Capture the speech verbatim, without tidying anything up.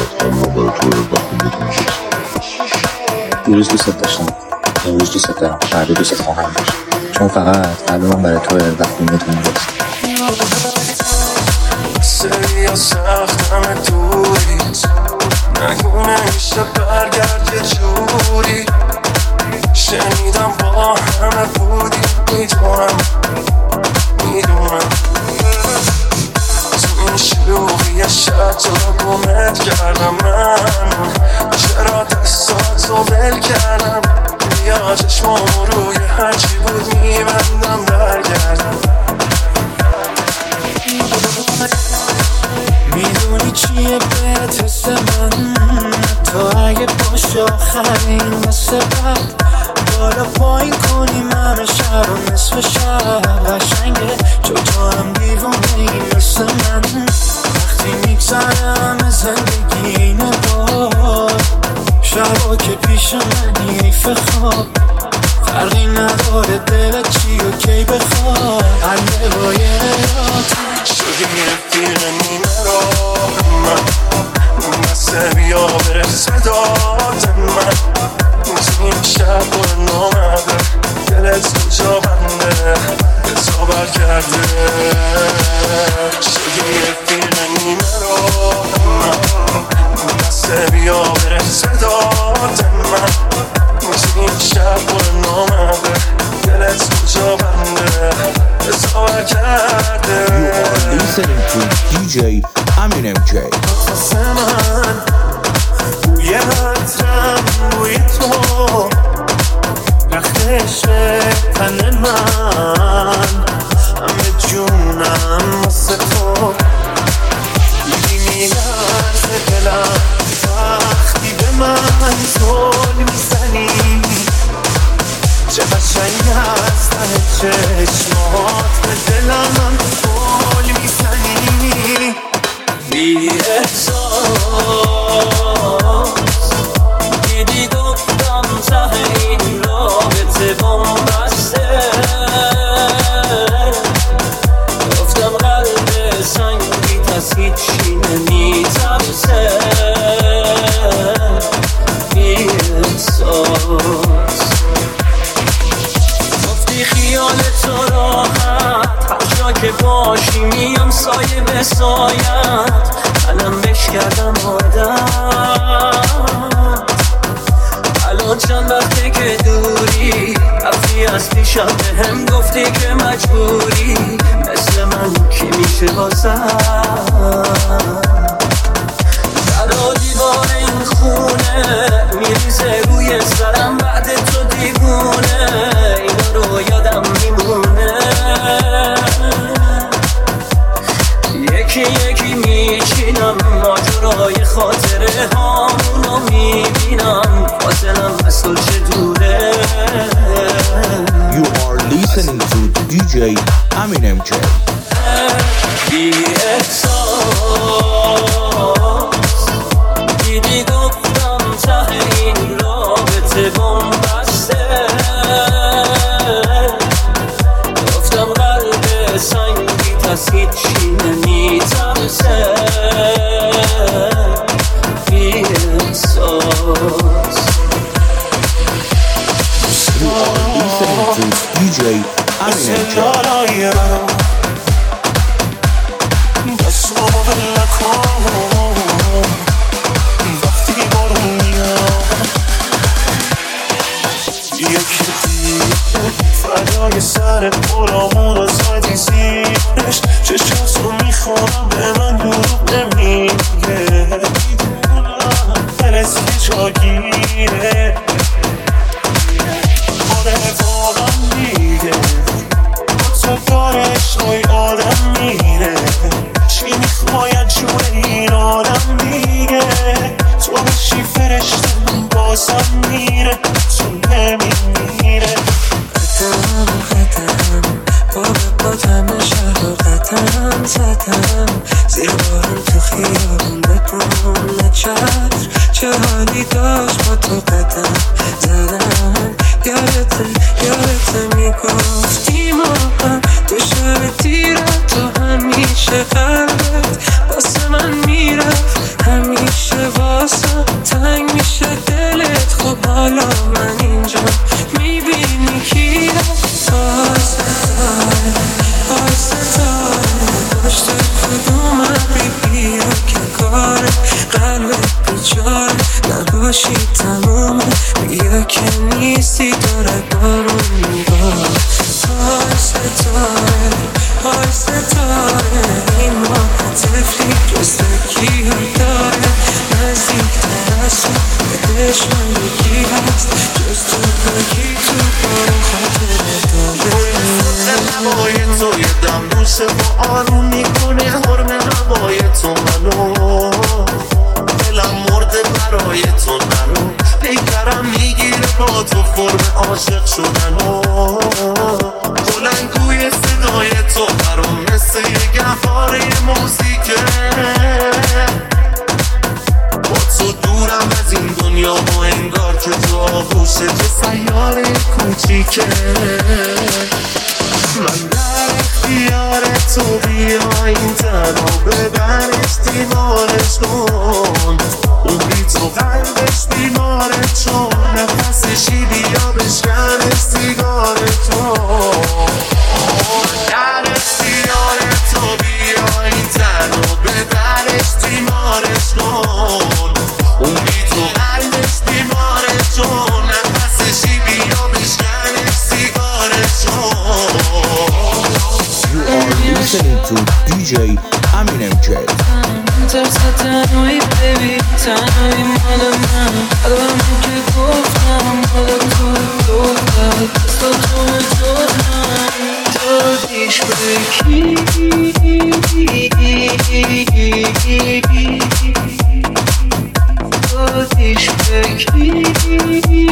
تنها برای تو وقتی میکنش. دیروز دوست داشتم، امروز دوست دارم، فردا دوست خواهم داشت، چون فقط قلب من برای تو وقتی میتونم برسم. سریا سخت همه دوریت نگونه میشه برگرد یه جوری. شنیدم با همه بودی، میدونم میدونم تو این شلوغی شب تو رو گمت کردم. من چرا دستاتو ول کردم؟ بیا چشمامو روی هرچی بود میبندم برگردم. میدونی چیه بهت حس من؟ تا اگه باشه آخرین مثل بعد بالا پایین کنیم همه شب و نصف شب قشنگه چون تو هم دیوونه ای مثل من. وقتی میگذرم از زندگی اینه بار شبا که پیش منی حیف خواب فرقی نداره دلت چی و کی بخواد قلبه با یه رات شدی یه فیلم نیمه را من بسته بیا برسه داد من تو این شب برو نامده دلت کجا بنده حسابر کرده. شدی یه فیلم نیمه را من بسته بیا برسه داد من تو این شب برو نامده دلت کجا بنده حسابر کرده. You are listening to دی جی Eminem J. واسه من بوی عطرم بوی تو رختش تن من همه جونم واسه تو دیدی میلرزه دلم وقتی به من زل میزنی. چه قشنگ هست ته چشمات به دلم من گل میزنی. بی احساس دیدی گفتم ته این رابطه بومبسته گفتم قلب سنگیت از هیچی نمیترسه. بی احساس گفتی خیال تو راحت هر جا که باشی میام سایه به سایت الان بش کردم عادت الان چند وقته که دوری رفتی از پیشم به هم گفتی که مجبوری مثل من که میشه بازم در دیوار این خونه میریزه روی سرم بعد تو دیوونه اینا رو یادم میمونه یکی یکی میچینم ماجرای خاطره هامونو میبینم فاصلم از تو چه دوره. You are listening to دی جی Eminem J. بی احساس دیدی گفتم ته این رابطه بومبسته گفتم قلب سنگیت از هیچی نمیترسه. بی احساس You are listening to دی جی Eminem J. وقتی بارون میاد یکی دیگه فردای سر قرامون رو زدی زیرش چشماتو میخونم به من دروغ نمیگه دلت یه جاگیره آره واقعا میگه تو کارش روی آدم میره چی میخواید جون این آدم دیگه تو بشی فرشته بازم میره تو نمیمیره. قدم قدم با به بادم شهر و قدم زدم زیر بارون تو خیابون بدون نچر چه حالی داشت با تو قدم زدم یادت یادت میگفتی ما هم تو شب تیرت تو همیشه قلبت واسه من میرفت همیشه جای نباشی تمومه بیا که نیستی داره بارون میبار های ستاره های ستاره این ماه تفلی جستگی ها داره نزدیک تر از تو بدش من یکی هست جز تو بگی تو بارون خاطره داره هوای تو یه دم دوشه با آروم میکنه حرم هوای تو منو دلم مرده برای تو نرو پیکرم میگیره با تو فرم عاشق شدنو بلندگوی صدای تو برام مثل یه گهواره موزیکه با تو دورم از این دنیا و انگار که تو آغوشه تو سیاره کوچیکه من در اختیار تو بیا این تنها ببرش دیوارش کن اون بی تو قلبش بیماره چون نفسشی بیا بشکنش سیگار تو من در اختیار تو بیا این تنها ببرش دیوارش کن اون بی تو قلبش بیماره چون نفسشی بیا بشکنش سیگارش You are listening to دی جی Eminem J. ترسه تنهایی بیبی تنهایی مال من قلبم که گفتم مال تو دختر دستا تو جز من دادیش به کی دادیش به کی